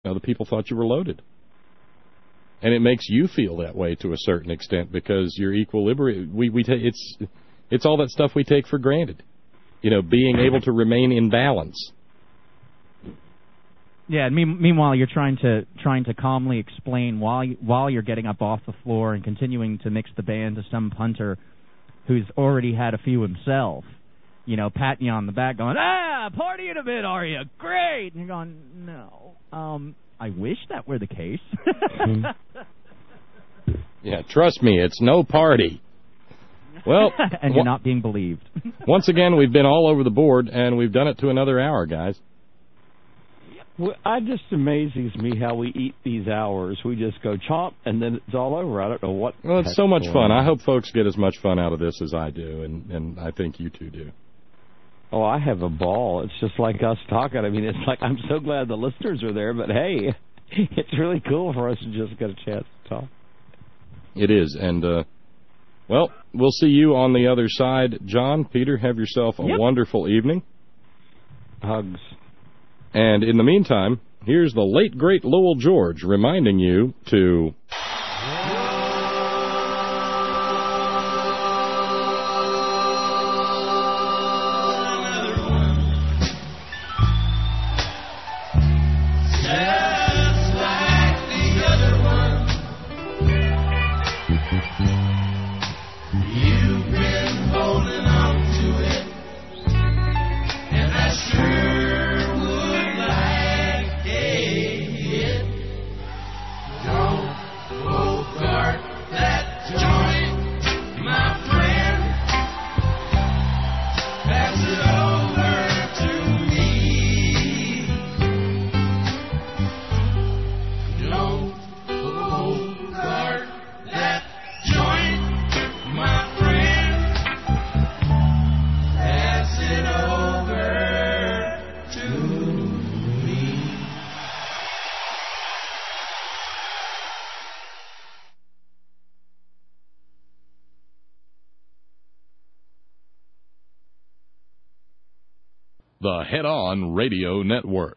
the people thought you were loaded. And it makes you feel that way to a certain extent because your equilibrium, it's all that stuff we take for granted. Being able to remain in balance. Yeah, meanwhile you're trying to calmly explain while you're getting up off the floor and continuing to mix the band to some punter who's already had a few himself, patting you on the back going, partying a bit, are you? Great! And you're going, no, I wish that were the case. Yeah, trust me, it's no party. Well, and you're not being believed. Once again, we've been all over the board, and we've done it to another hour, guys. Well, it just amazes me how we eat these hours. We just go chomp, and then it's all over. I don't know what. Well, it's so much fun. I hope folks get as much fun out of this as I do, and I think you two do. Oh, I have a ball. It's just like us talking. I mean, it's like I'm so glad the listeners are there, but hey, it's really cool for us to just get a chance to talk. It is, and, well, we'll see you on the other side. John, Peter, have yourself a wonderful evening. Hugs. And in the meantime, here's the late, great Lowell George reminding you to... The Head On Radio Network.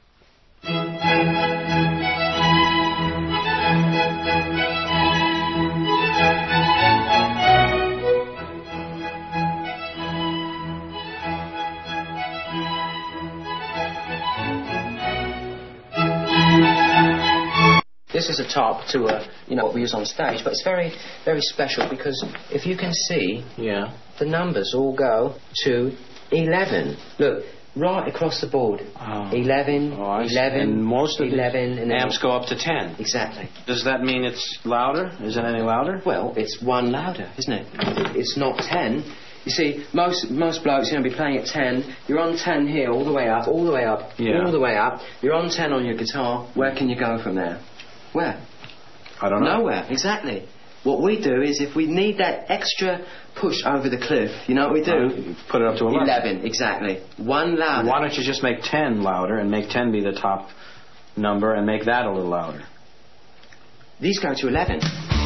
This is a top to what we use on stage, but it's very, very special because if you can see, the numbers all go to 11. Look, right across the board. 11, 11, and most of 11, and amps go up to 10. Exactly. Does that mean it's louder? Is it any louder? Well, it's one louder, isn't it? It's not 10. You see, most blokes, be playing at 10. You're on 10 here, all the way up, all the way up, all the way up. You're on 10 on your guitar. Where can you go from there? Where? I don't know. Nowhere, exactly. What we do is, if we need that extra push over the cliff, you know what we do? Put it up to 11. 11, exactly. One louder. Why don't you just make 10 louder and make 10 be the top number and make that a little louder? These go to 11.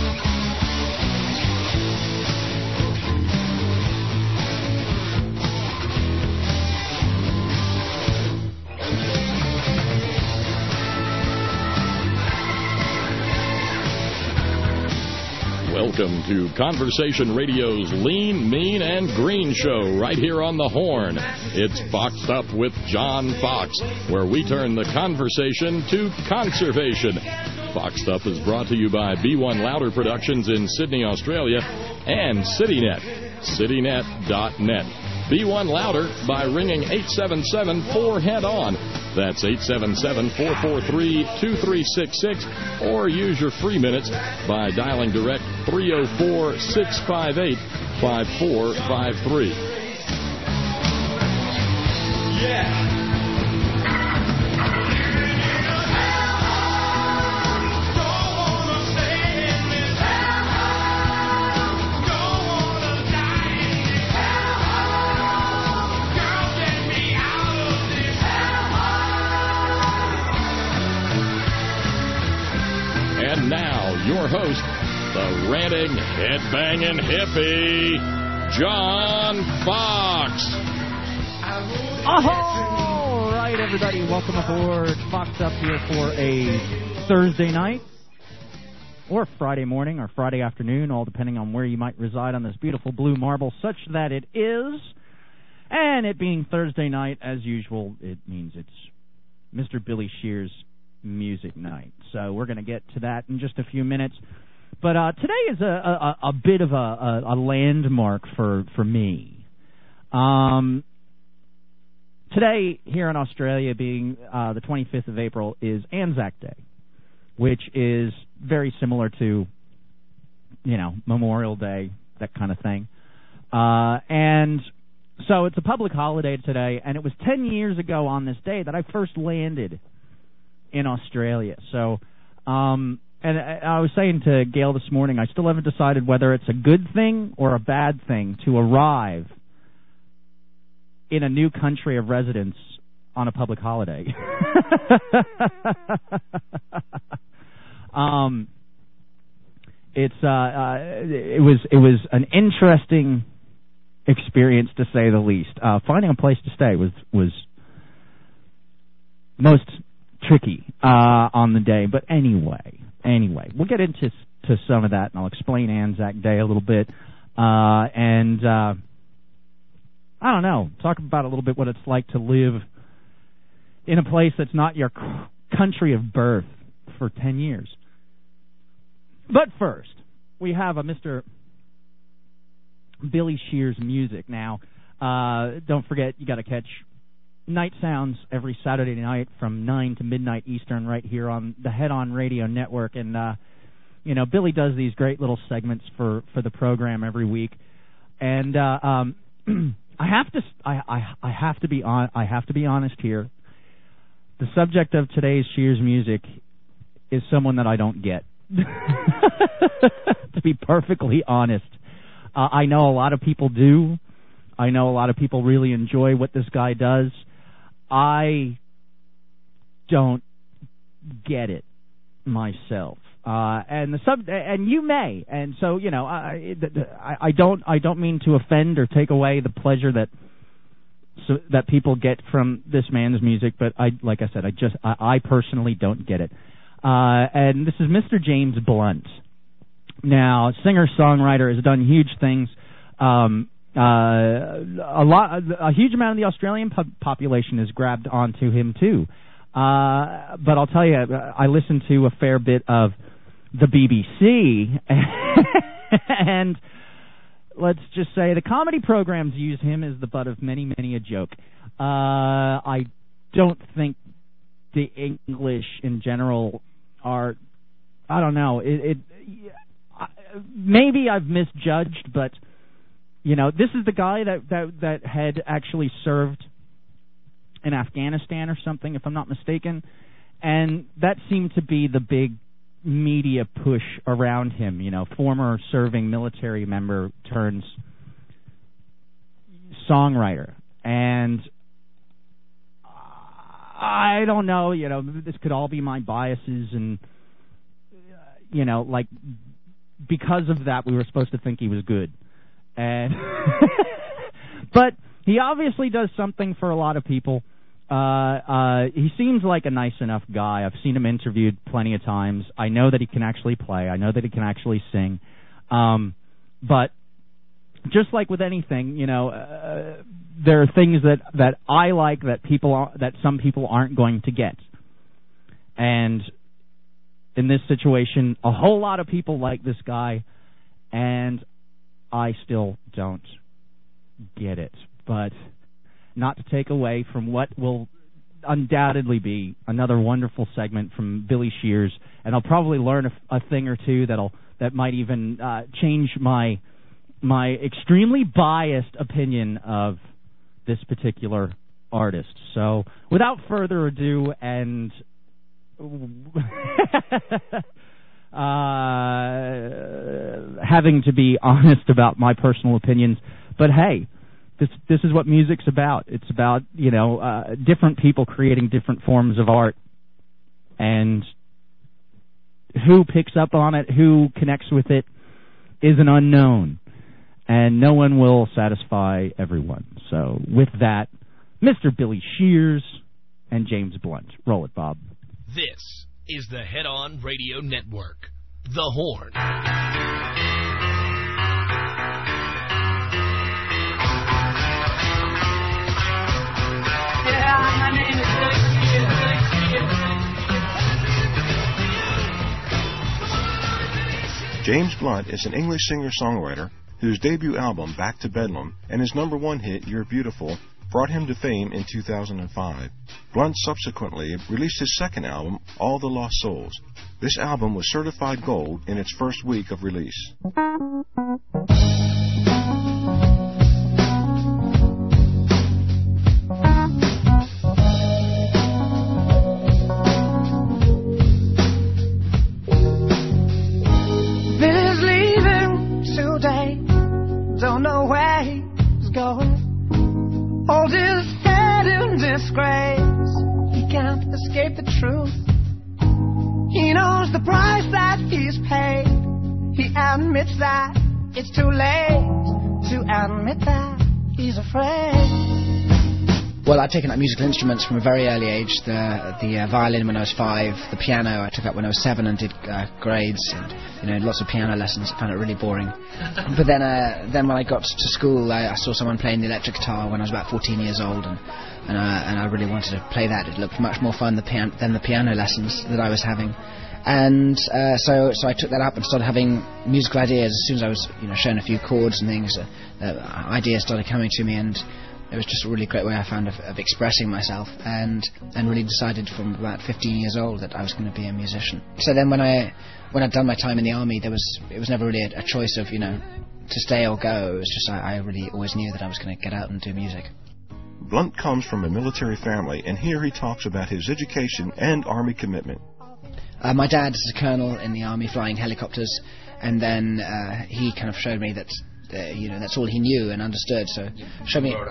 Welcome to Conversation Radio's Lean, Mean, and Green show right here on the Horn. It's Boxed Up with John Fox, where we turn the conversation to conservation. Boxed Up is brought to you by B1 Louder Productions in Sydney, Australia, and CityNet, citynet.net. B1 Louder by ringing 877-4-HEAD-ON. That's 877-443-2366, or use your free minutes by dialing direct 304-658-5453. Yeah. And now, your host, the ranting, head-banging hippie, John Fox. All right, everybody, welcome aboard Fox Up here for a Thursday night, or Friday morning, or Friday afternoon, all depending on where you might reside on this beautiful blue marble, such that it is. And it being Thursday night, as usual, it means it's Mr. Billy Shear's music night. So we're going to get to that in just a few minutes. But today is a bit of a landmark for me. Today, here in Australia, being the 25th of April, is Anzac Day, which is very similar to, Memorial Day, that kind of thing. And so it's a public holiday today, and it was 10 years ago on this day that I first landed in Australia. So, and I was saying to Gail this morning, I still haven't decided whether it's a good thing or a bad thing to arrive in a new country of residence on a public holiday. It was an interesting experience, to say the least. Finding a place to stay was most tricky on the day, but anyway, we'll get into some of that, and I'll explain Anzac Day a little bit, and I don't know, talk about a little bit what it's like to live in a place that's not your country of birth for 10 years. But first, we have a Mr. Billy Shear's music. Now, don't forget, you got to catch Night Sounds every Saturday night from 9 to midnight Eastern right here on the Head On Radio Network. And, Billy does these great little segments for the program every week. And I have to be honest here. The subject of today's Shear's music is someone that I don't get. To be perfectly honest, I know a lot of people do. I know a lot of people really enjoy what this guy does. I don't get it myself. And you may, and so I don't mean to offend or take away the pleasure that people get from this man's music, but like I said, I personally don't get it. And this is Mr. James Blunt. Now, singer-songwriter, has done huge things. A huge amount of the Australian population has grabbed onto him too. But I'll tell you, I listen to a fair bit of the BBC, and let's just say the comedy programs use him as the butt of many, many a joke. I don't think the English in general are, I don't know, maybe I've misjudged, but, this is the guy that had actually served in Afghanistan or something, if I'm not mistaken, and that seemed to be the big media push around him, former serving military member turns songwriter. And I don't know, this could all be my biases, and, because of that, we were supposed to think he was good. And but he obviously does something for a lot of people. He seems like a nice enough guy. I've seen him interviewed plenty of times. I know that he can actually play. I know that he can actually sing. But just like with anything, there are things that I like that some people aren't going to get. And in this situation, a whole lot of people like this guy, and I still don't get it. But not to take away from what will undoubtedly be another wonderful segment from Billy Shear's, and I'll probably learn a thing or two that might even change my extremely biased opinion of this particular artist. So, without further ado, and having to be honest about my personal opinions, but hey, this is what music's about. It's about, different people creating different forms of art, and who picks up on it, who connects with it, is an unknown, and no one will satisfy everyone. So with that, Mr. Billy Shear's and James Blunt. Roll it, Bob. This is the Head On Radio Network, The Horn. My name is James Blunt is an English singer-songwriter whose debut album, Back to Bedlam, and his #1 hit, You're Beautiful, brought him to fame in 2005. Blunt subsequently released his second album, All the Lost Souls. This album was certified gold in its first week of release. Billy's leaving today. Don't know where he's going. Hold his head in disgrace. He can't escape the truth. He knows the price that he's paid. He admits that it's too late to admit that he's afraid. Well, I'd taken up musical instruments from a very early age. The violin when I was 5, the piano I took up when I was 7 and did grades and lots of piano lessons. I found it really boring. But then when I got to school, I saw someone playing the electric guitar when I was about 14 years old, and I really wanted to play that. It looked much more fun than the piano lessons that I was having. And so I took that up and started having musical ideas. As soon as I was shown a few chords and things, ideas started coming to me, and it was just a really great way I found of expressing myself, and really decided from about 15 years old that I was going to be a musician. So then when I'd done my time in the army, it was never really a choice of to stay or go. It was just I really always knew that I was going to get out and do music. Blunt comes from a military family, and here he talks about his education and army commitment. My dad is a colonel in the army flying helicopters, and then he kind of showed me that that's all he knew and understood. So showed me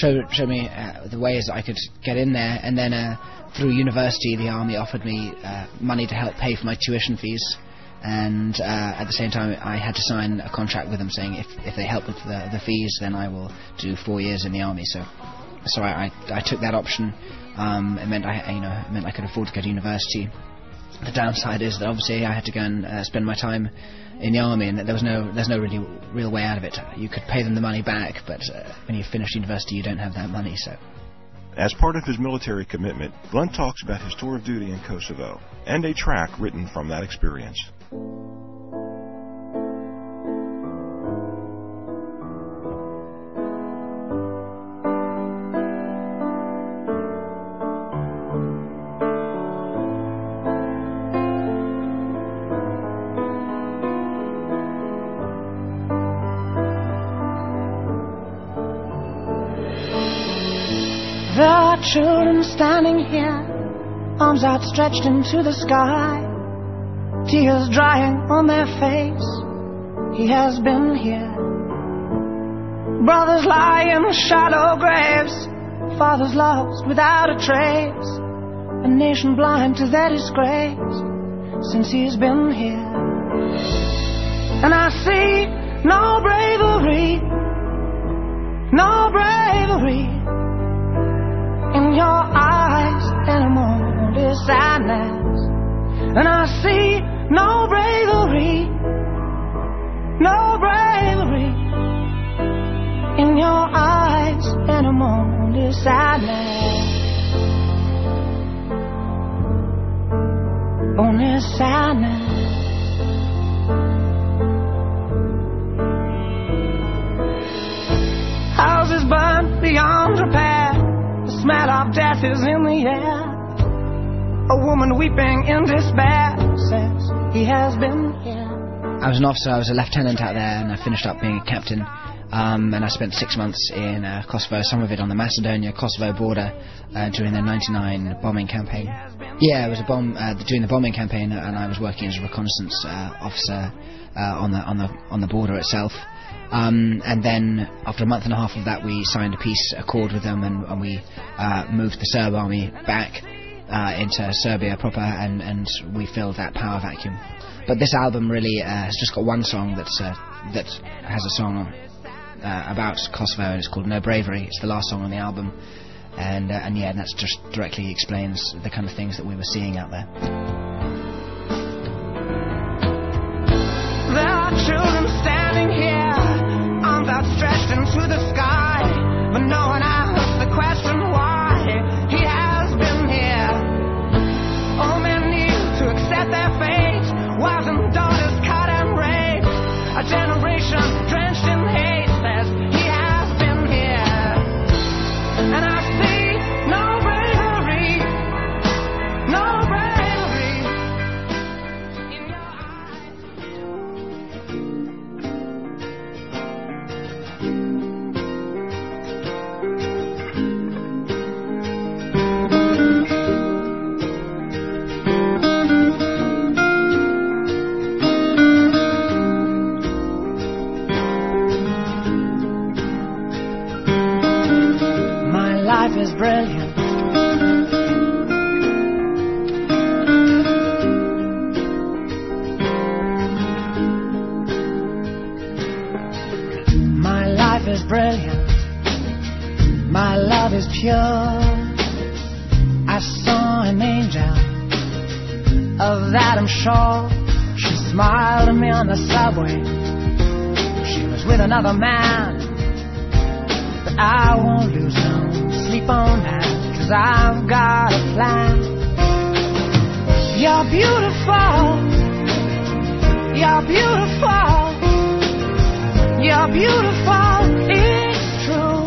the ways that I could get in there, and then through university, the army offered me money to help pay for my tuition fees, and at the same time, I had to sign a contract with them saying if they help with the fees, then I will do 4 years in the army. So I took that option. It meant I could afford to go to university. The downside is that obviously I had to go and spend my time in the army, and there's no really real way out of it. You could pay them the money back, but when you finish university, you don't have that money. So, as part of his military commitment, Blunt talks about his tour of duty in Kosovo and a track written from that experience. Children standing here, arms outstretched into the sky, tears drying on their face. He has been here. Brothers lie in shallow graves, fathers lost without a trace, a nation blind to their disgrace since he's been here. And I see no bravery, no bravery in your eyes anymore, only sadness. And I see no bravery, no bravery in your eyes anymore, only sadness, only sadness. Houses burned beyond repair, the smell of death is in the air. A woman weeping in despair says he has been here. I was an officer, I was a lieutenant out there, and I finished up being a captain. And I spent 6 months in Kosovo, some of it on the Macedonia-Kosovo border during the 99 bombing campaign. Yeah, it was during the bombing campaign, and I was working as a reconnaissance officer on the border itself. And then after a month and a half of that, we signed a peace accord with them, and we moved the Serb army back into Serbia proper, and we filled that power vacuum. But this album really has just got one song that has a song about Kosovo, and it's called No Bravery. It's the last song on the album, and that just directly explains the kind of things that we were seeing out there. There are children standing here, arms outstretched into the sky, but no one asks the question why he has been here. All men need to accept their fate, wives and daughters cut and raped, a generation drenched in hate says he has been here. And I see no bravery in your My life is brilliant. My life is brilliant. My love is pure. I saw an angel, of that I'm sure. She smiled at me on the subway. She was with another man, but I won't lose no sleep on that, 'cause I've got a plan. You're beautiful. You're beautiful. You're beautiful, it's true.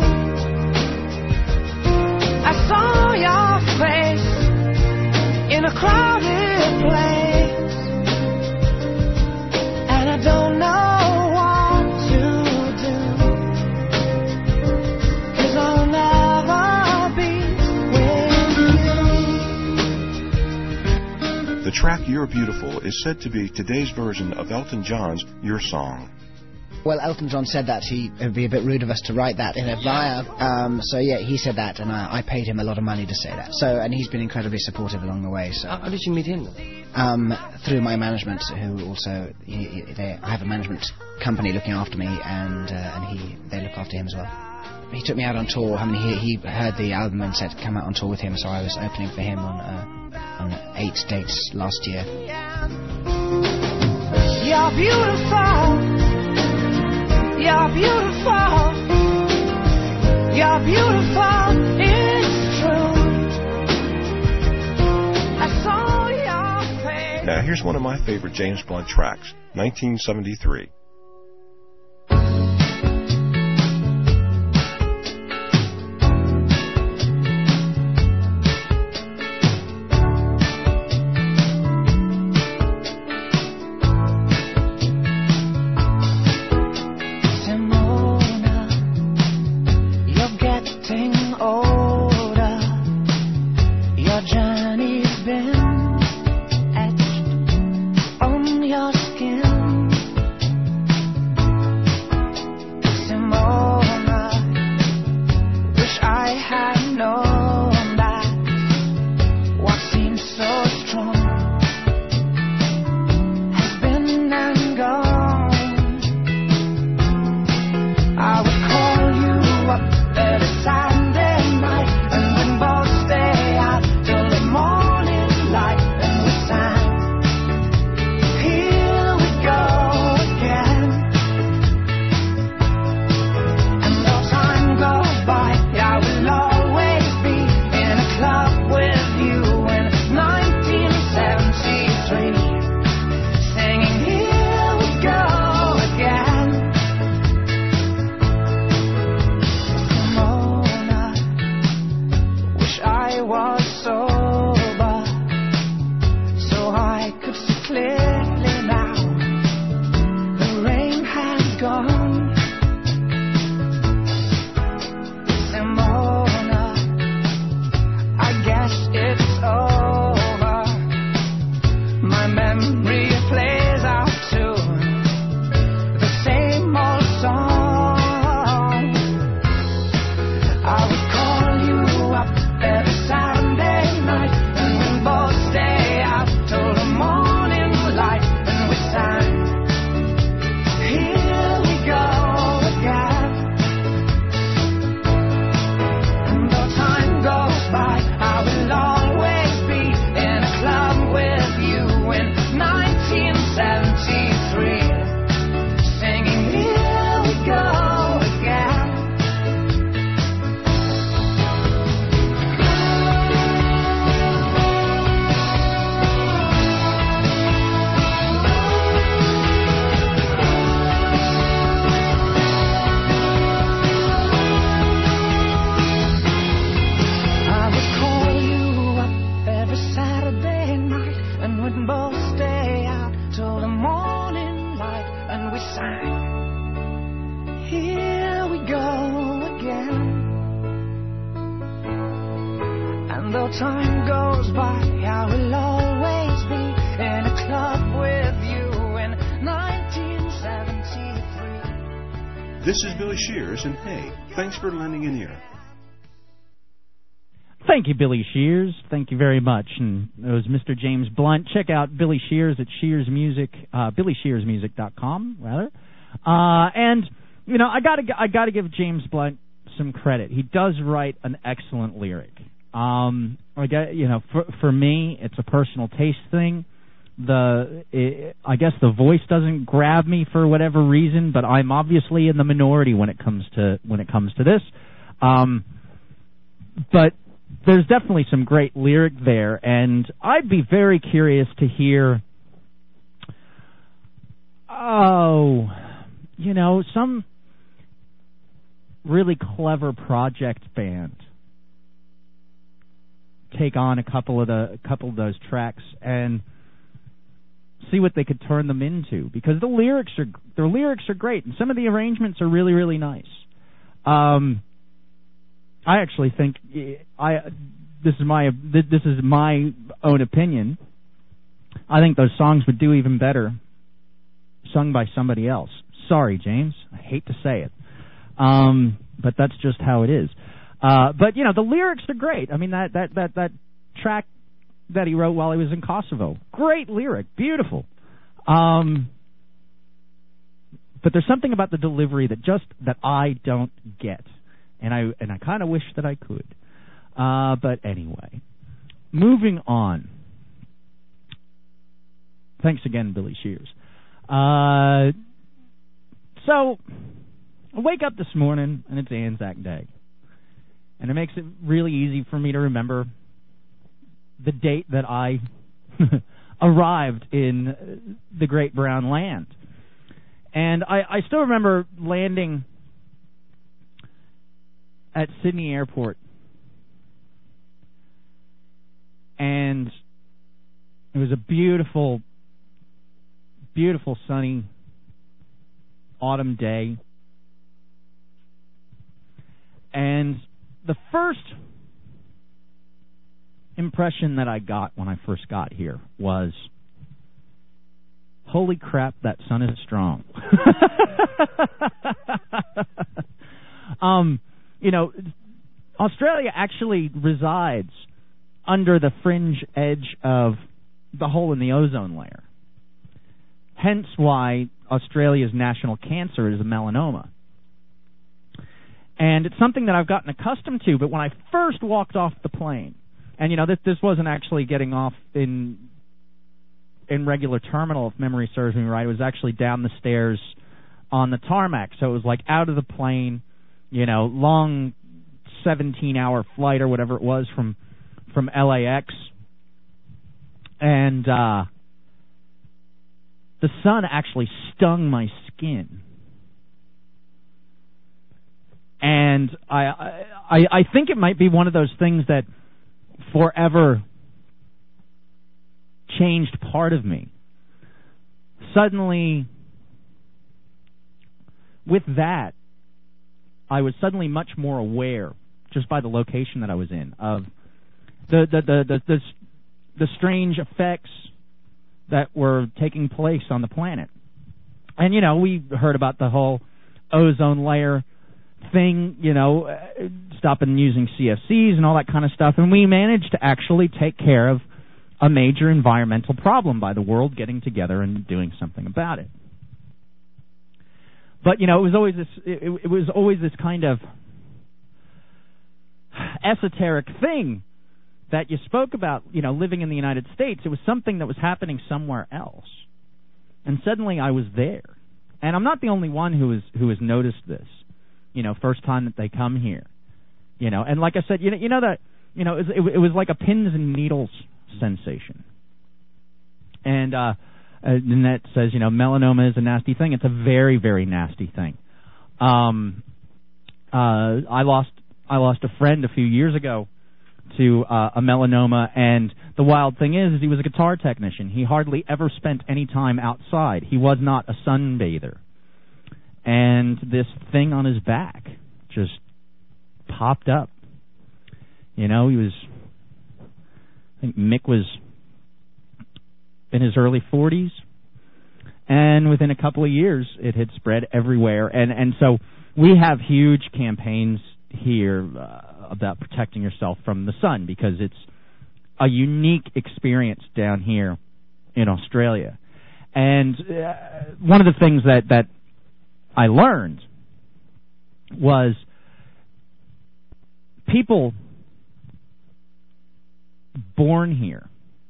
I saw your face in a crowded place, and I don't know what to do, 'cause I'll never be with you. The track You're Beautiful is said to be today's version of Elton John's Your Song. Well, Elton John said that it would be a bit rude of us to write that in a bio. So yeah, he said that, and I paid him a lot of money to say that. So, and he's been incredibly supportive along the way. So, how did you meet him? Through my management, who also I have a management company looking after me, and they look after him as well. He took me out on tour. I mean, he heard the album and said come out on tour with him. So I was opening for him on 8 dates last year. You're beautiful. You're beautiful. You're beautiful, it's true. I saw your face. Now here's one of my favorite James Blunt tracks, 1973. This is Billy Shears, and hey, thanks for lending an ear. Thank you, Billy Shears. Thank you very much. And it was Mr. James Blunt. Check out Billy Shears at Shears Music, BillyShearsMusic.com, rather. And you know, I gotta give James Blunt some credit. He does write an excellent lyric. For me, it's a personal taste thing. I guess the voice doesn't grab me for whatever reason, but I'm obviously in the minority when it comes to this. But there's definitely some great lyric there, and I'd be very curious to hear, some really clever project band take on a couple of those tracks and see what they could turn them into, because their lyrics are great, and some of the arrangements are really, really nice. I actually think this is my own opinion. I think those songs would do even better sung by somebody else. Sorry, James. I hate to say it, but that's just how it is. But the lyrics are great. I mean, that track that he wrote while he was in Kosovo, great lyric, beautiful. But there's something about the delivery that I don't get. And I kind of wish that I could. But anyway, moving on. Thanks again, Billy Shears. So, I wake up this morning, and it's Anzac Day. And it makes it really easy for me to remember the date that I arrived in the Great Brown Land. And I still remember landing at Sydney Airport, and it was a beautiful, beautiful sunny autumn day. And the first impression that I got when I first got here was, holy crap, that sun is strong. Australia actually resides under the fringe edge of the hole in the ozone layer. Hence why Australia's national cancer is a melanoma. And it's something that I've gotten accustomed to, but when I first walked off the plane, and this wasn't actually getting off in regular terminal, if memory serves me right, it was actually down the stairs on the tarmac, so it was like out of the plane, long 17-hour flight or whatever it was from LAX, and the sun actually stung my skin, and I think it might be one of those things that forever changed part of me. Suddenly, with that, I was suddenly much more aware, just by the location that I was in, of the strange effects that were taking place on the planet. And we heard about the whole ozone layer thing, stopping using CFCs and all that kind of stuff, and we managed to actually take care of a major environmental problem by the world getting together and doing something about it. But it was always this kind of esoteric thing that you spoke about, living in the United States. It was something that was happening somewhere else, and suddenly I was there. And I'm not the only one who has noticed this. First time that they come here, And like I said, it was like a pins and needles sensation. And Nanette says, melanoma is a nasty thing. It's a very, very nasty thing. I lost a friend a few years ago to a melanoma, and the wild thing is he was a guitar technician. He hardly ever spent any time outside. He was not a sunbather. And this thing on his back just popped up. I think Mick was in his early 40s, And within a couple of years, it had spread everywhere. And so we have huge campaigns here about protecting yourself from the sun, because it's a unique experience down here in Australia. And one of the things that I learned was people born here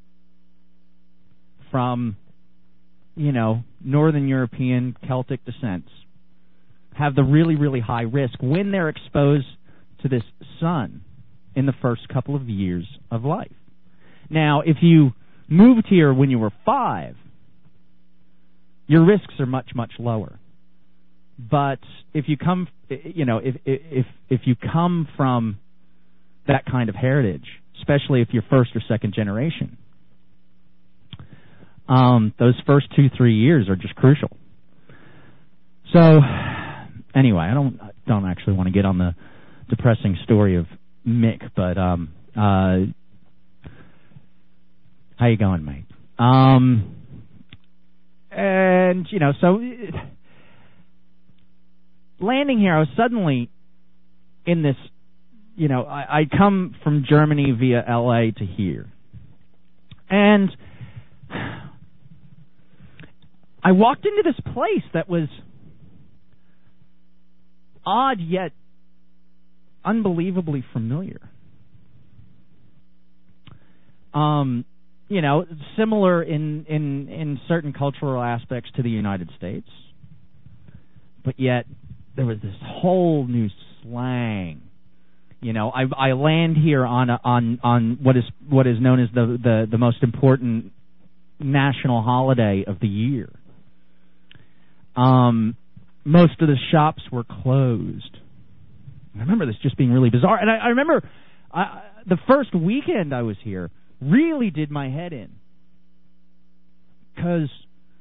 from, Northern European Celtic descents have the really, really high risk when they're exposed to this sun in the first couple of years of life. Now, if you moved here when you were 5, your risks are much, much lower. But if you come, if you come from that kind of heritage, especially if you're first or second generation, those first 2-3 years are just crucial. So, anyway, I don't actually want to get on the depressing story of Mick, but how you going, mate? And so landing here, I was suddenly in this. I come from Germany via LA to here, and I walked into this place that was odd yet unbelievably familiar. Similar in certain cultural aspects to the United States, but yet there was this whole new slang. I land here on what is known as the most important national holiday of the year. Most of the shops were closed. I remember this just being really bizarre. And I remember the first weekend I was here really did my head in. Because,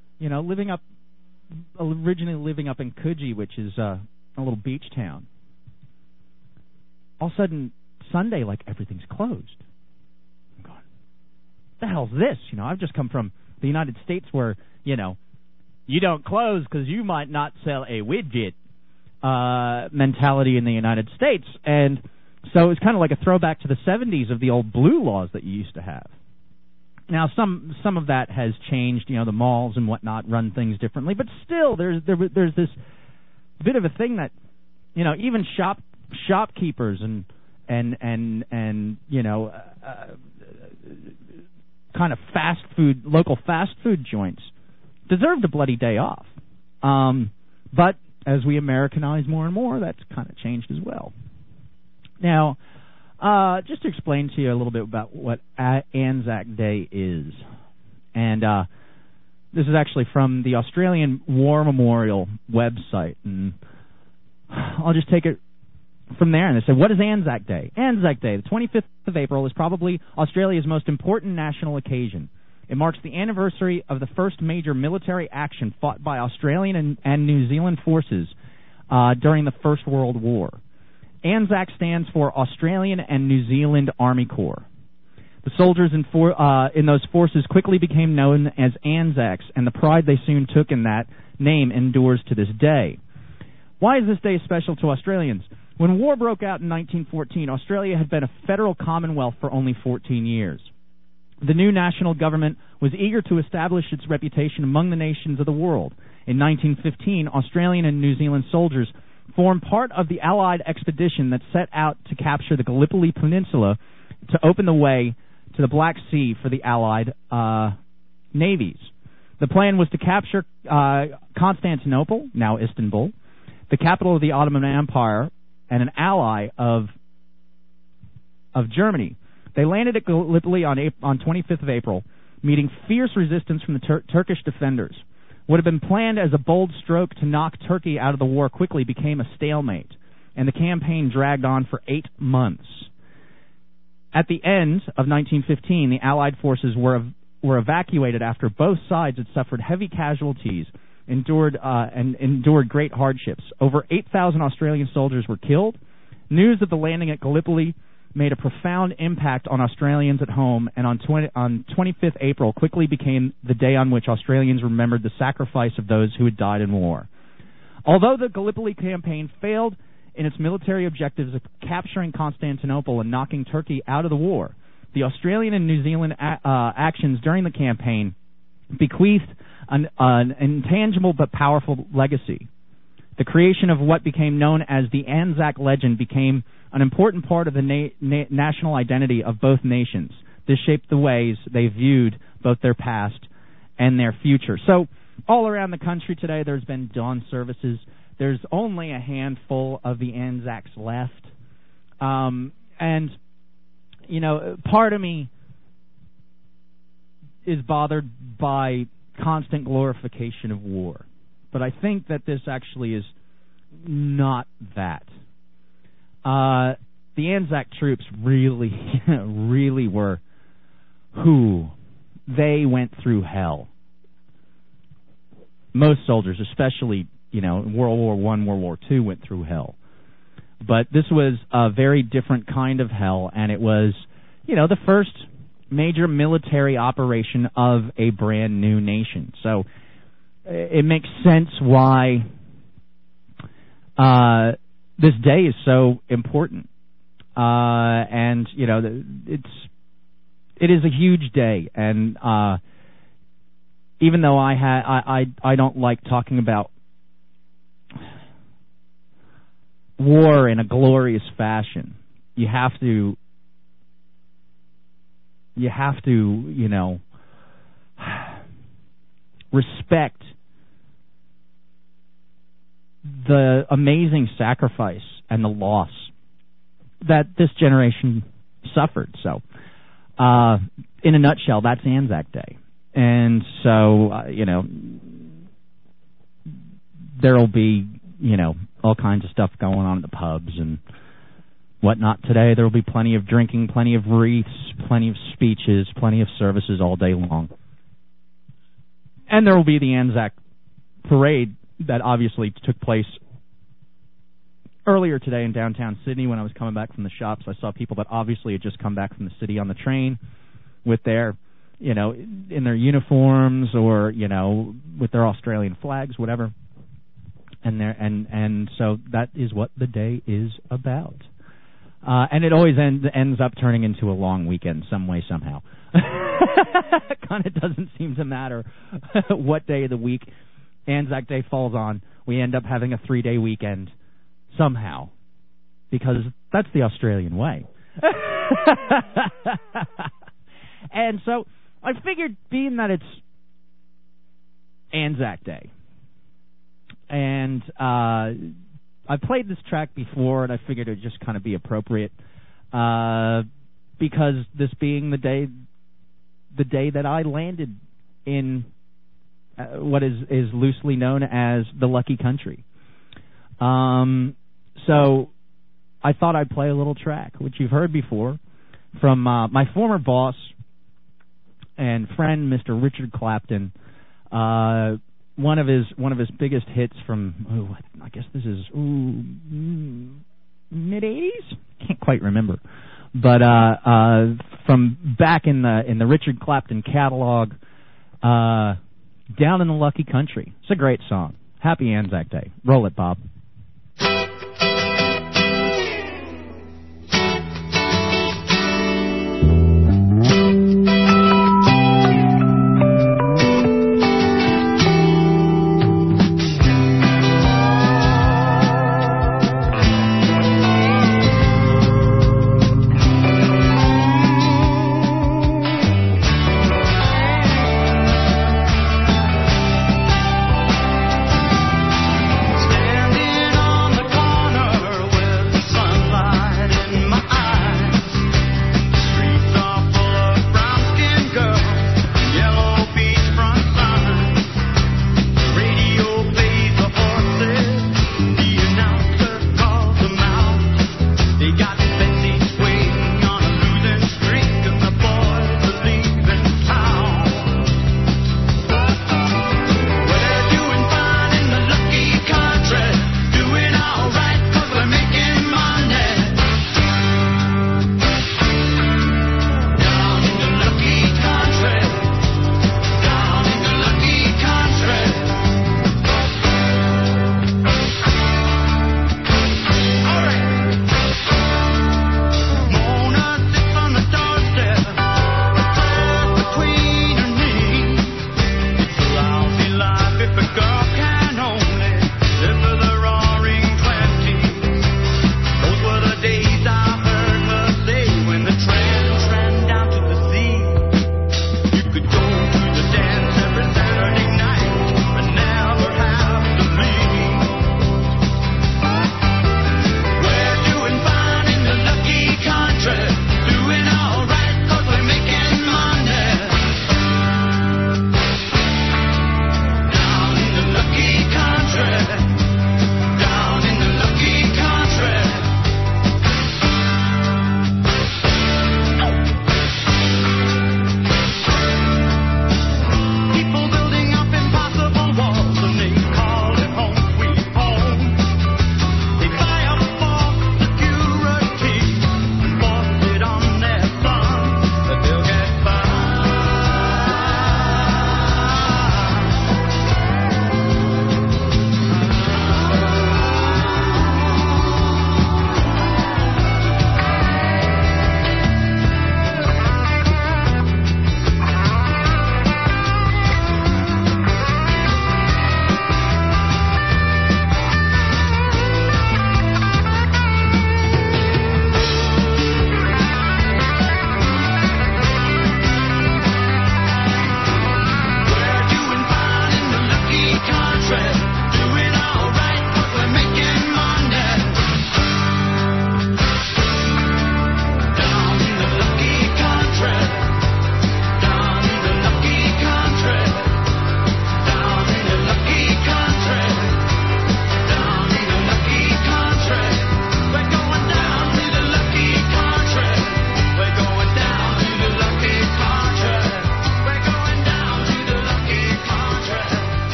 originally living up in Coogee, which is a little beach town, all of a sudden, Sunday, everything's closed. I'm going, what the hell's this? I've just come from the United States where, you don't close because you might not sell a widget mentality in the United States. And so it's kind of like a throwback to the 70s of the old blue laws that you used to have. Now, some of that has changed. The malls and whatnot run things differently. But still, there's this bit of a thing that, even shopkeepers and kind of local fast food joints deserved a bloody day off. But as we Americanize more and more, that's kind of changed as well. Now, just to explain to you a little bit about what Anzac Day is. And this is actually from the Australian War Memorial website. And I'll just take it from there. And they said, what is Anzac Day? Anzac Day, the 25th of April, is probably Australia's most important national occasion. It marks the anniversary of the first major military action fought by Australian and New Zealand forces during the First World War. ANZAC stands for Australian and New Zealand Army Corps. The soldiers in those forces quickly became known as Anzacs, and the pride they soon took in that name endures to this day. Why is this day special to Australians? When war broke out in 1914, Australia had been a federal commonwealth for only 14 years. The new national government was eager to establish its reputation among the nations of the world. In 1915, Australian and New Zealand soldiers formed part of the Allied expedition that set out to capture the Gallipoli Peninsula to open the way to the Black Sea for the Allied navies. The plan was to capture Constantinople, now Istanbul, the capital of the Ottoman Empire, and an ally of Germany. They landed at Gallipoli on 25th of April, meeting fierce resistance from the Turkish defenders. What had been planned as a bold stroke to knock Turkey out of the war quickly became a stalemate, and the campaign dragged on for 8 months. At the end of 1915, the Allied forces were evacuated after both sides had suffered heavy casualties, endured great hardships. Over 8,000 Australian soldiers were killed. News of the landing at Gallipoli made a profound impact on Australians at home, and on 25th April quickly became the day on which Australians remembered the sacrifice of those who had died in war. Although the Gallipoli campaign failed in its military objectives of capturing Constantinople and knocking Turkey out of the war, the Australian and New Zealand actions during the campaign bequeathed an intangible but powerful legacy. The creation of what became known as the Anzac Legend became an important part of the national identity of both nations. This shaped the ways they viewed both their past and their future. So, all around the country today, there's been dawn services. There's only a handful of the Anzacs left. And, you know, part of me is bothered by constant glorification of war. But I think that this actually is not that. The Anzac troops really, really were they went through hell. Most soldiers, especially, you know, World War I, World War II, went through hell. But this was a very different kind of hell, and it was, you know, the first major military operation of a brand new nation. So it makes sense why this day is so important. And, you know, it is a huge day, and even though I don't like talking about war in a glorious fashion, you have to, you know, respect the amazing sacrifice and the loss that this generation suffered. So, in a nutshell, that's Anzac Day. And so, you know, there'll be, you know, all kinds of stuff going on at the pubs and whatnot today. There will be plenty of drinking, plenty of wreaths, plenty of speeches, plenty of services all day long. And there will be the Anzac Parade that obviously took place earlier today in downtown Sydney. When I was coming back from the shops, I saw people that obviously had just come back from the city on the train with their, you know, in their uniforms or, you know, with their Australian flags, whatever. And so that is what the day is about. And it always ends up turning into a long weekend some way, somehow. Kind of doesn't seem to matter what day of the week Anzac Day falls on. We end up having a 3-day weekend somehow, because that's the Australian way. And so I figured, being that it's Anzac Day, and I played this track before, and I figured it would just kind of be appropriate, because this being the day that I landed in what is loosely known as the Lucky Country. So I thought I'd play a little track, which you've heard before, from my former boss and friend, Mr. Richard Clapton. One of his biggest hits from, I guess this is mid-'80s? Can't quite remember. But from back in the Richard Clapton catalog, Down in the Lucky Country. It's a great song. Happy Anzac Day. Roll it, Bob. Standing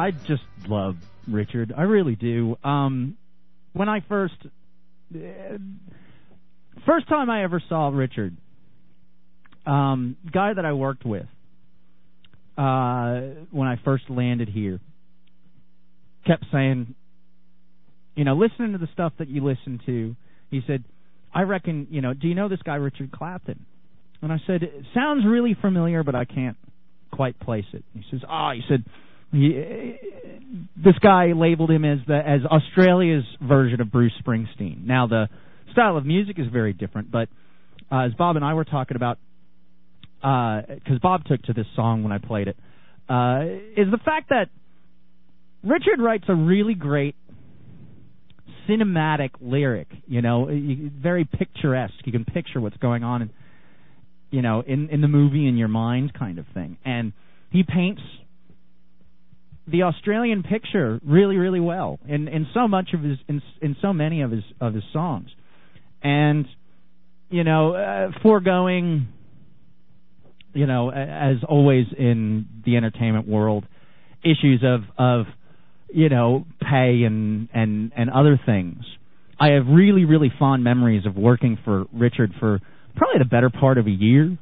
I just love Richard. I really do. When I first time I ever saw Richard, guy that I worked with when I first landed here, kept saying, listening to the stuff that you listen to, he said, I reckon, do you know this guy Richard Clapton? And I said, it sounds really familiar, but I can't quite place it. He says, this guy labeled him as Australia's version of Bruce Springsteen. Now, the style of music is very different, but as Bob and I were talking about, because Bob took to this song when I played it, is the fact that Richard writes a really great cinematic lyric, very picturesque. You can picture what's going on in the movie in your mind kind of thing. And he paints the Australian picture really, really well in so much of his in so many of his songs. And foregoing as always in the entertainment world, issues of pay and other things. I have really, really fond memories of working for Richard for probably the better part of a year.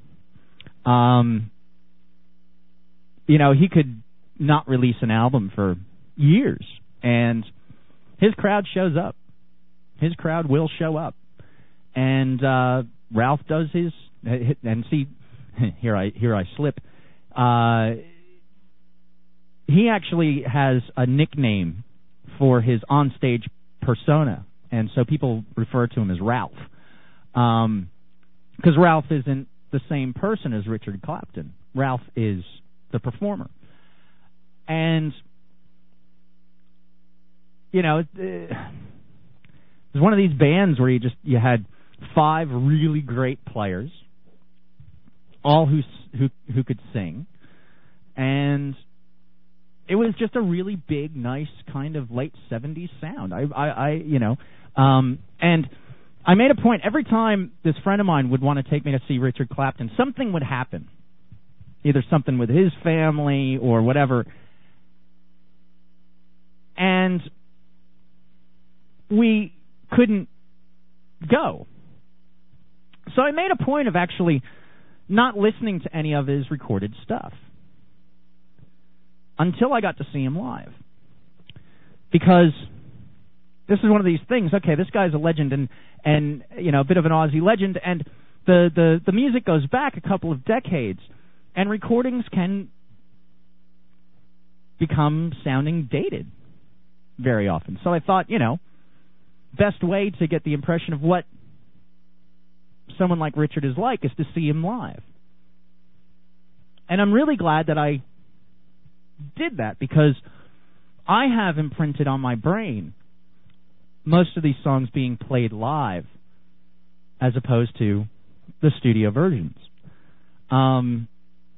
He could not release an album for years, and his crowd shows up. His crowd will show up. And Ralph does his, and see, here I slip. He actually has a nickname for his onstage persona, and so people refer to him as Ralph. Because Ralph isn't the same person as Richard Clapton. Ralph is the performer. And, it's one of these bands where you had 5 really great players, all who could sing, and it was just a really big, nice kind of late 70s sound. And I made a point, every time this friend of mine would want to take me to see Richard Clapton, something would happen. Either something with his family or whatever. And we couldn't go. So I made a point of actually not listening to any of his recorded stuff until I got to see him live. Because this is one of these things, okay, this guy's a legend and a bit of an Aussie legend, and the music goes back a couple of decades, and recordings can become sounding dated very often. So I thought, best way to get the impression of what someone like Richard is like is to see him live. And I'm really glad that I did that, because I have imprinted on my brain most of these songs being played live as opposed to the studio versions. And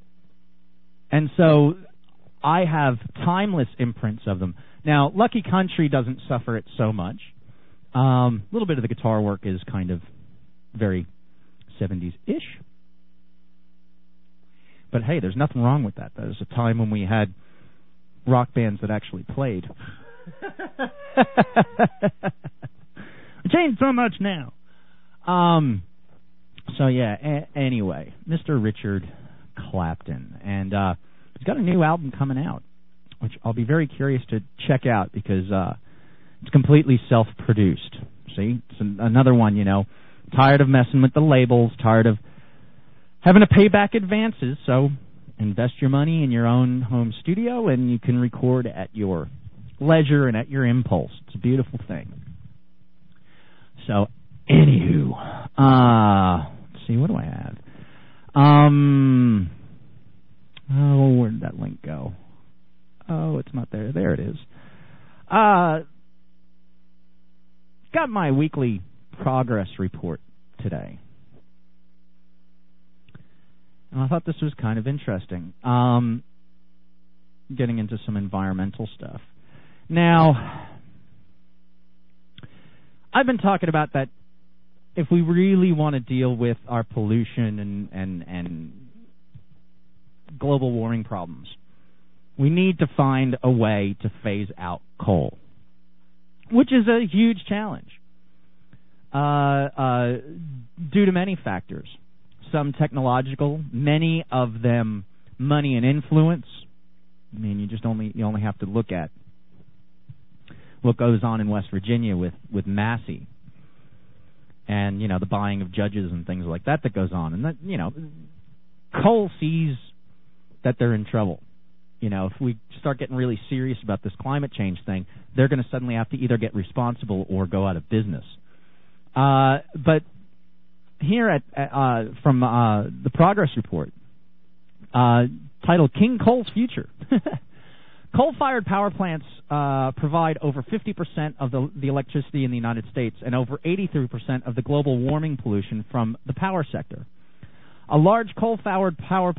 so I have timeless imprints of them. Now, Lucky Country doesn't suffer it so much. A little bit of the guitar work is kind of very 70s-ish. But hey, there's nothing wrong with that. That was a time when we had rock bands that actually played. It changed so much now. Anyway, Mr. Richard Clapton. And he's got a new album coming out, which I'll be very curious to check out, because it's completely self-produced. See? It's another one, tired of messing with the labels, tired of having to pay back advances, so invest your money in your own home studio, and you can record at your leisure and at your impulse. It's a beautiful thing. So, anywho, let's see, what do I have? Where did that link go? Oh, it's not there. There it is. Got my weekly progress report today. And I thought this was kind of interesting. Getting into some environmental stuff. Now, I've been talking about that if we really want to deal with our pollution and global warming problems, We need to find a way to phase out coal, which is a huge challenge due to many factors. Some technological, many of them money and influence. I mean, you only have to look at what goes on in West Virginia with Massey, and the buying of judges and things like that goes on, and that coal sees that they're in trouble. If we start getting really serious about this climate change thing, they're going to suddenly have to either get responsible or go out of business. But here from the Progress Report, titled "King Coal's Future." Coal-fired power plants provide over 50% of the electricity in the United States and over 83% of the global warming pollution from the power sector. A large coal-fired power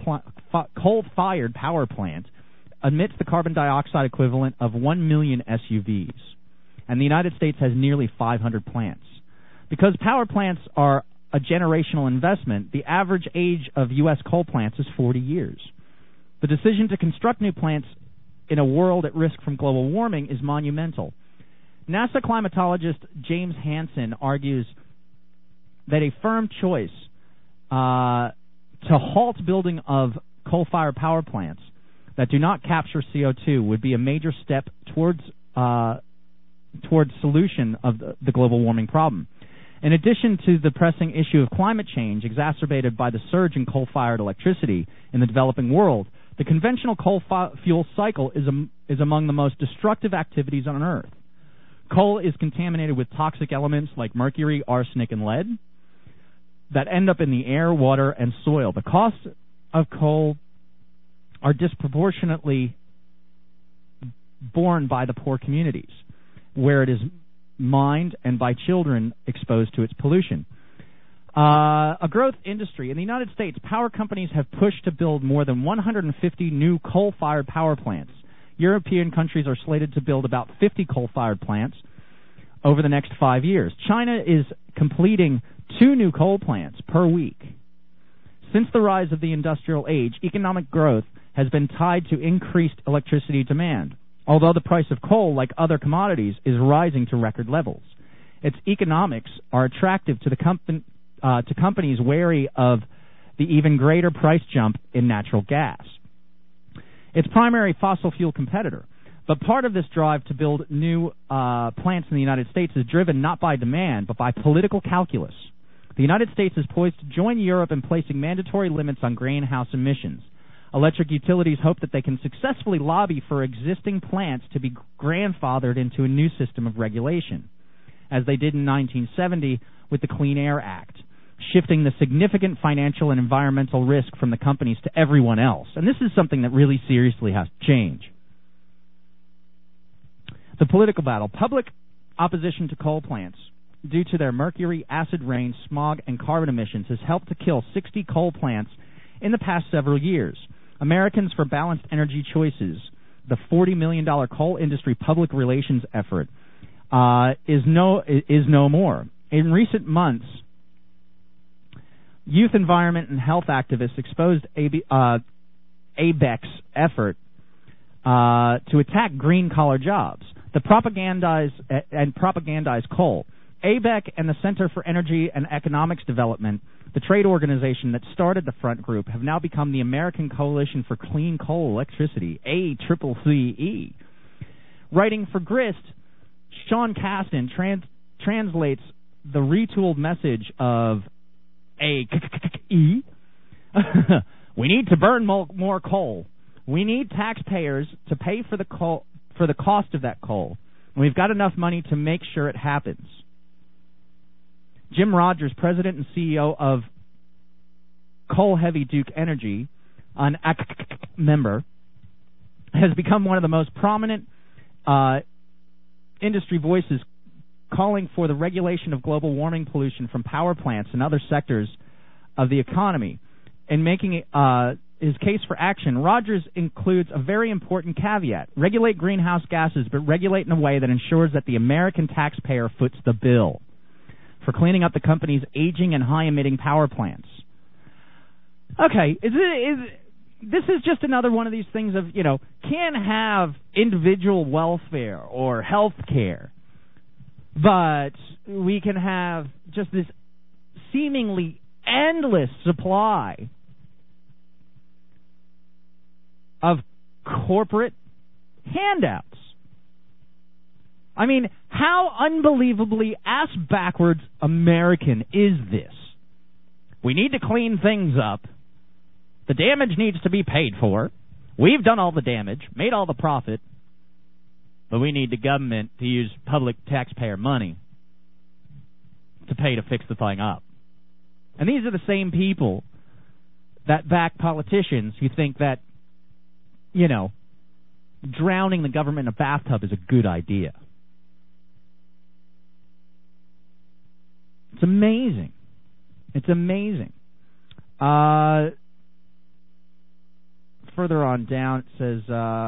plant emits the carbon dioxide equivalent of 1 million SUVs, and the United States has nearly 500 plants. Because power plants are a generational investment, the average age of U.S. coal plants is 40 years. The decision to construct new plants in a world at risk from global warming is monumental. NASA climatologist James Hansen argues that a firm choice to halt building of coal-fired power plants that do not capture CO2 would be a major step towards solution of the global warming problem. In addition to the pressing issue of climate change exacerbated by the surge in coal-fired electricity in the developing world, the conventional coal fuel cycle is among the most destructive activities on Earth. Coal is contaminated with toxic elements like mercury, arsenic, and lead that end up in the air, water, and soil. The costs of coal are disproportionately borne by the poor communities, where it is mined and by children exposed to its pollution. A growth industry. In the United States, power companies have pushed to build more than 150 new coal-fired power plants. European countries are slated to build about 50 coal-fired plants over the next 5 years. China is completing 2 new coal plants per week. Since the rise of the industrial age, economic growth has been tied to increased electricity demand, although the price of coal, like other commodities, is rising to record levels. Its economics are attractive to to companies wary of the even greater price jump in natural gas, its primary fossil fuel competitor. But part of this drive to build new plants in the United States is driven not by demand, but by political calculus. The United States is poised to join Europe in placing mandatory limits on greenhouse emissions. Electric utilities hope that they can successfully lobby for existing plants to be grandfathered into a new system of regulation, as they did in 1970 with the Clean Air Act, shifting the significant financial and environmental risk from the companies to everyone else. And this is something that really seriously has to change. The political battle. Public opposition to coal plants, due to their mercury, acid rain, smog, and carbon emissions, has helped to kill 60 coal plants in the past several years. Americans for Balanced Energy Choices, the $40 million coal industry public relations effort, is no more. In recent months, youth environment and health activists exposed ABEC's effort to attack green-collar jobs. The propagandize coal. ABEC and the Center for Energy and Economics Development, the trade organization that started the front group, have now become the American Coalition for Clean Coal Electricity, ACCCE. Writing for Grist, Sean Casten translates the retooled message of ACCCE. We need to burn more coal. We need taxpayers to pay for the cost of that coal. And we've got enough money to make sure it happens. Jim Rogers, president and CEO of Coal Heavy Duke Energy, an ACCCE member, has become one of the most prominent industry voices calling for the regulation of global warming pollution from power plants and other sectors of the economy. In making his case for action, Rogers includes a very important caveat: regulate greenhouse gases, but regulate in a way that ensures that the American taxpayer foots the bill for cleaning up the company's aging and high-emitting power plants. Okay, this is just another one of these things of, can't have individual welfare or health care, but we can have just this seemingly endless supply of corporate handouts. I mean, how unbelievably ass-backwards American is this? We need to clean things up. The damage needs to be paid for. We've done all the damage, made all the profit, but we need the government to use public taxpayer money to pay to fix the thing up. And these are the same people that back politicians who think that, drowning the government in a bathtub is a good idea. It's amazing. It's amazing. Further on down, it says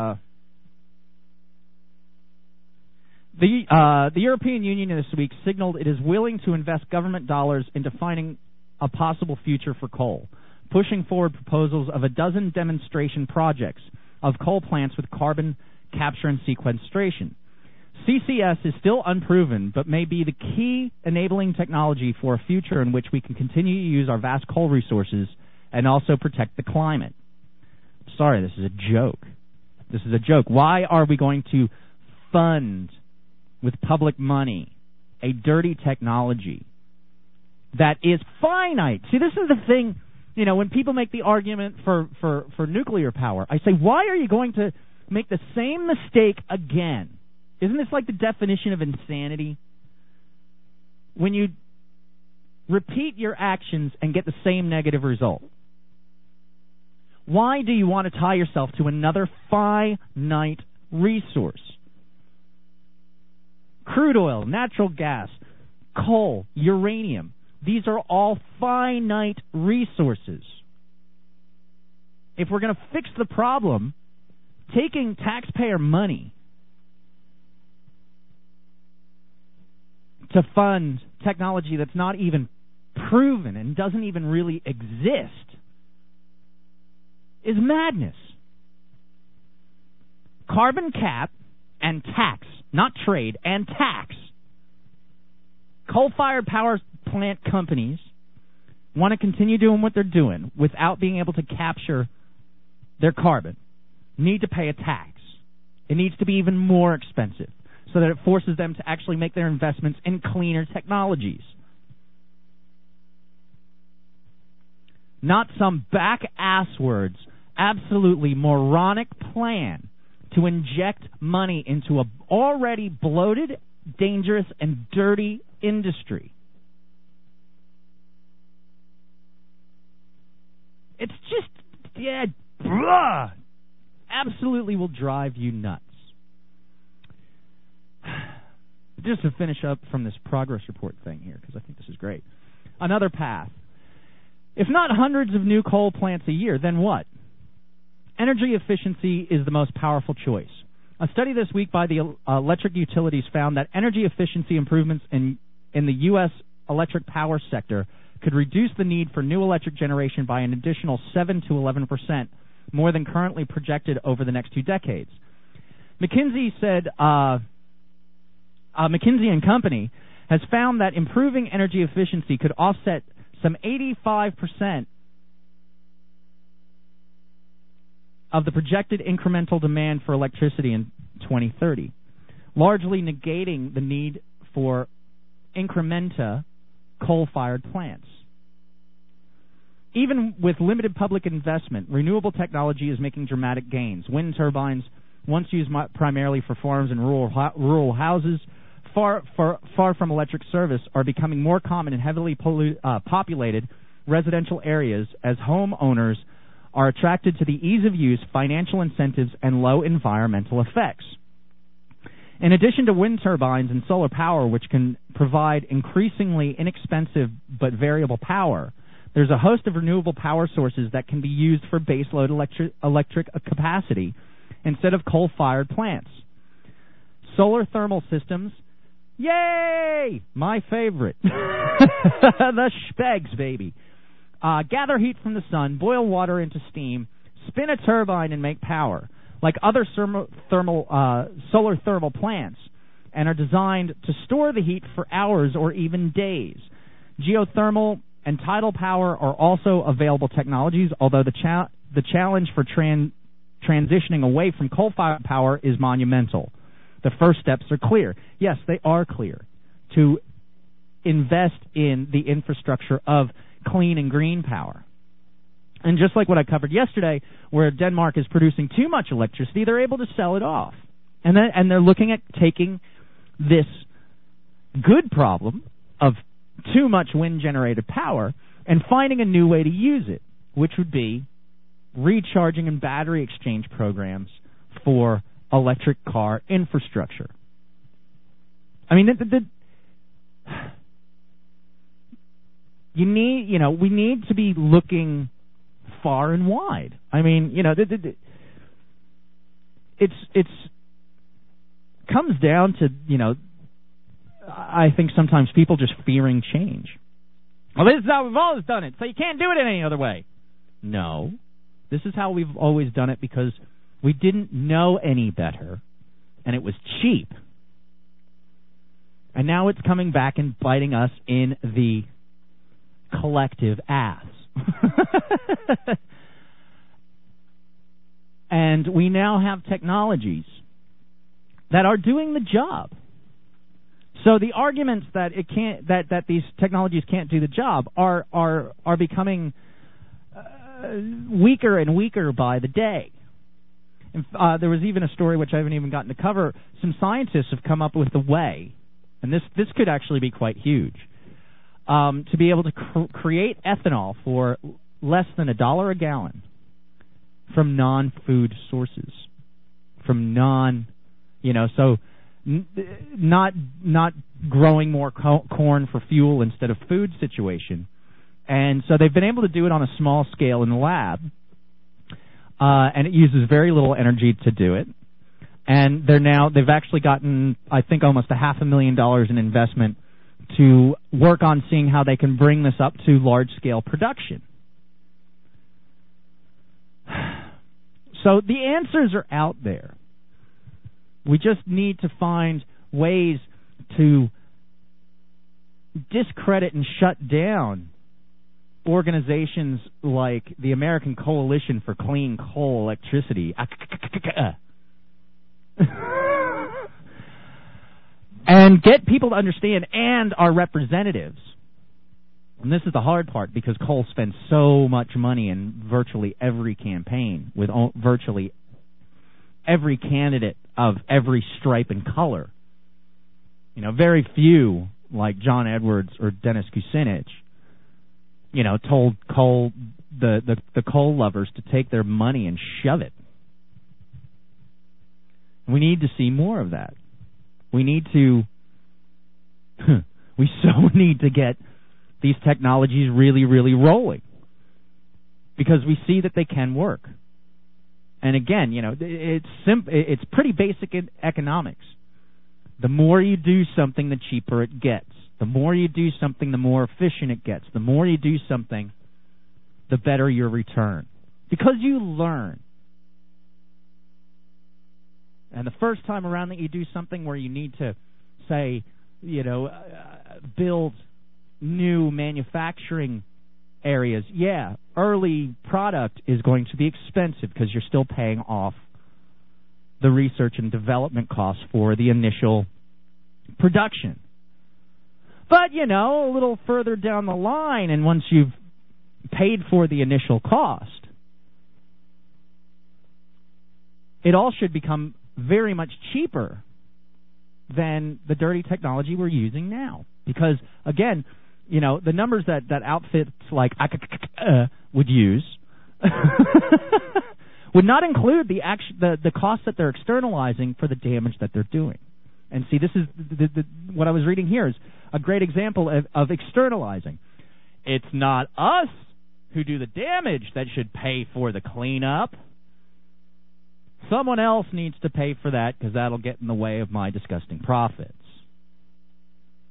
the European Union this week signaled it is willing to invest government dollars into finding a possible future for coal, pushing forward proposals of a dozen demonstration projects of coal plants with carbon capture and sequestration. CCS is still unproven, but may be the key enabling technology for a future in which we can continue to use our vast coal resources and also protect the climate. Sorry, this is a joke. This is a joke. Why are we going to fund with public money a dirty technology that is finite? See, this is the thing, when people make the argument for nuclear power, I say, why are you going to make the same mistake again? Isn't this like the definition of insanity? When you repeat your actions and get the same negative result. Why do you want to tie yourself to another finite resource? Crude oil, natural gas, coal, uranium. These are all finite resources. If we're going to fix the problem, taking taxpayer money to fund technology that's not even proven and doesn't even really exist is madness. Carbon cap and tax, not trade, and tax. Coal-fired power plant companies want to continue doing what they're doing without being able to capture their carbon. Need to pay a tax. It needs to be even more expensive so that it forces them to actually make their investments in cleaner technologies. Not some back-asswards, absolutely moronic plan to inject money into an already bloated, dangerous, and dirty industry. It's just, absolutely will drive you nuts. Just to finish up from this progress report thing here, because I think this is great. Another path. If not hundreds of new coal plants a year, then what? Energy efficiency is the most powerful choice. A study this week by the electric utilities found that energy efficiency improvements in the U.S. electric power sector could reduce the need for new electric generation by an additional 7 to 11%, more than currently projected over the next 2 decades. McKinsey said, McKinsey and Company has found that improving energy efficiency could offset some 85% of the projected incremental demand for electricity in 2030, largely negating the need for incrementa coal-fired plants. Even with limited public investment, renewable technology is making dramatic gains. Wind turbines, once used primarily for farms and rural houses, far from electric service, are becoming more common in heavily populated residential areas as homeowners are attracted to the ease of use, financial incentives, and low environmental effects. In addition to wind turbines and solar power, which can provide increasingly inexpensive but variable power, there's a host of renewable power sources that can be used for baseload electric capacity instead of coal-fired plants. Solar thermal systems, yay! My favorite. The Spegs, baby. Gather heat from the sun, boil water into steam, spin a turbine and make power, like other solar thermal plants, and are designed to store the heat for hours or even days. Geothermal and tidal power are also available technologies, although the challenge for transitioning away from coal-fired power is monumental. The first steps are clear. Yes, they are clear. To invest in the infrastructure of clean and green power. And just like what I covered yesterday, where Denmark is producing too much electricity, they're able to sell it off. And they're looking at taking this good problem of too much wind-generated power and finding a new way to use it, which would be recharging and battery exchange programs for electric car infrastructure. I mean, we need to be looking far and wide. I mean, it's comes down to, I think sometimes people just fearing change. Well, this is how we've always done it, so you can't do it any other way. No. This is how we've always done it because we didn't know any better, and it was cheap. And now it's coming back and biting us in the collective ass. And we now have technologies that are doing the job. So the arguments that it can't, that these technologies can't do the job are becoming weaker and weaker by the day. There was even a story which I haven't even gotten to cover. Some scientists have come up with a way, and this could actually be quite huge, to be able to create ethanol for less than $1 a gallon from non-food sources, from not growing more corn for fuel instead of food situation. And so they've been able to do it on a small scale in the lab, and it uses very little energy to do it. And they've actually gotten, I think, almost $500,000 in investment to work on seeing how they can bring this up to large-scale production. So the answers are out there. We just need to find ways to discredit and shut down organizations like the American Coalition for Clean Coal Electricity. And get people to understand, and our representatives. And this is the hard part, because coal spends so much money in virtually every campaign, with virtually every candidate of every stripe and color. Very few, like John Edwards or Dennis Kucinich, told the coal lovers to take their money and shove it. We need to see more of that. We need to we so need to get these technologies really, really rolling, because we see that they can work. And again, it's pretty basic in economics. The more you do something, the cheaper it gets. The more you do something, the more efficient it gets. The more you do something, the better your return, because you learn. And the first time around that you do something where you need to, say, build new manufacturing areas, early product is going to be expensive because you're still paying off the research and development costs for the initial production. But, a little further down the line, and once you've paid for the initial cost, it all should become very much cheaper than the dirty technology we're using now. Because, again, the numbers that outfits like would use would not include the costs that they're externalizing for the damage that they're doing. And see, this is what I was reading here is a great example of externalizing. It's not us who do the damage that should pay for the cleanup. Someone else needs to pay for that, because that'll get in the way of my disgusting profits.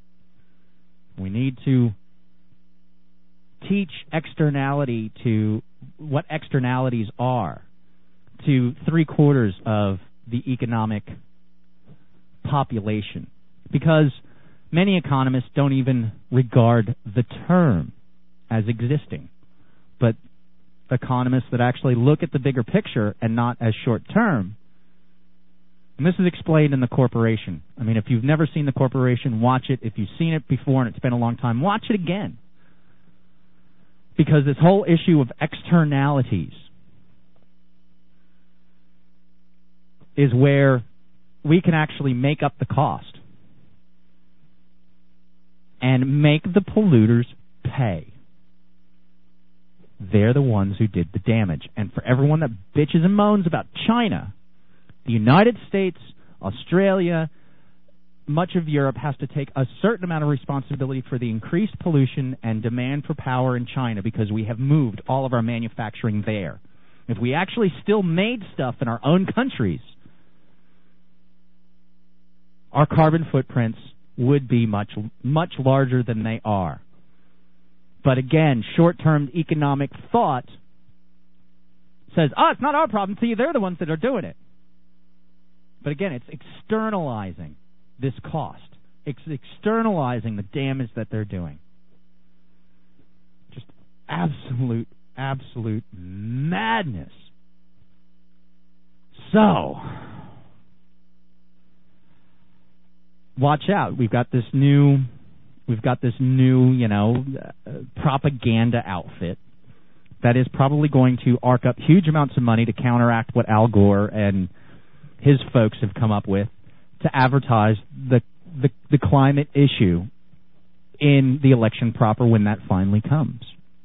We need to teach externality to what externalities are to 3/4 of the economic population, because many economists don't even regard the term as existing. But economists that actually look at the bigger picture and not as short-term, and this is explained in The Corporation. I mean, if you've never seen The Corporation, watch it. If you've seen it before and it's been a long time, watch it again. Because this whole issue of externalities is where we can actually make up the cost and make the polluters pay. They're the ones who did the damage. And for everyone that bitches and moans about China, the United States, Australia, much of Europe has to take a certain amount of responsibility for the increased pollution and demand for power in China, because we have moved all of our manufacturing there. If we actually still made stuff in our own countries, our carbon footprints would be much, much larger than they are. But again, short-term economic thought says, it's not our problem. See, they're the ones that are doing it. But again, it's externalizing this cost. It's externalizing the damage that they're doing. Just absolute madness. So, watch out. We've got this new, propaganda outfit that is probably going to arc up huge amounts of money to counteract what Al Gore and his folks have come up with to advertise the climate issue in the election proper when that finally comes.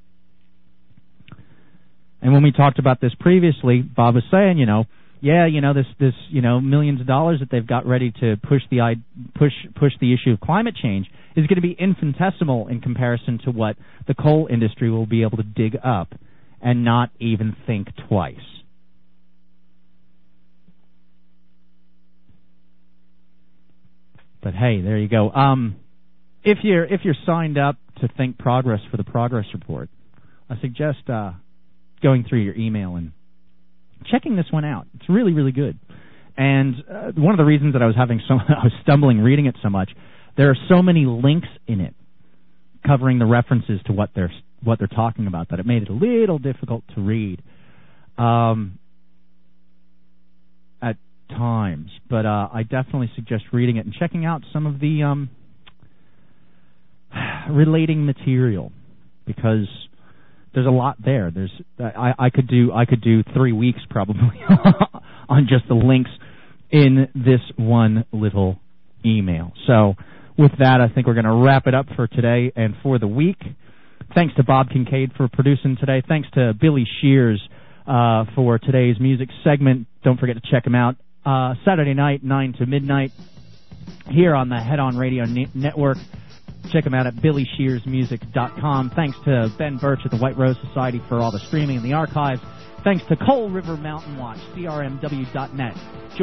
And when we talked about this previously, Bob was saying, this millions of dollars that they've got ready to push the issue of climate change is going to be infinitesimal in comparison to what the coal industry will be able to dig up and not even think twice. But hey, there you go. If you're signed up to Think Progress for the Progress Report, I suggest going through your email and checking this one out. It's really, really good. And one of the reasons that I was stumbling reading it so much, there are so many links in it covering the references to what they're talking about that it made it a little difficult to read at times. But I definitely suggest reading it and checking out some of the relating material, because there's a lot there. I could do 3 weeks probably on just the links in this one little email. So with that, I think we're going to wrap it up for today and for the week. Thanks to Bob Kincaid for producing today. Thanks to Billy Shears for today's music segment. Don't forget to check him out Saturday night, 9 to midnight, here on the Head On Radio Network. Check him out at BillyShearsMusic.com. Thanks to Ben Birch at the White Rose Society for all the streaming and the archives. Thanks to Coal River Mountain Watch, CRMW.net.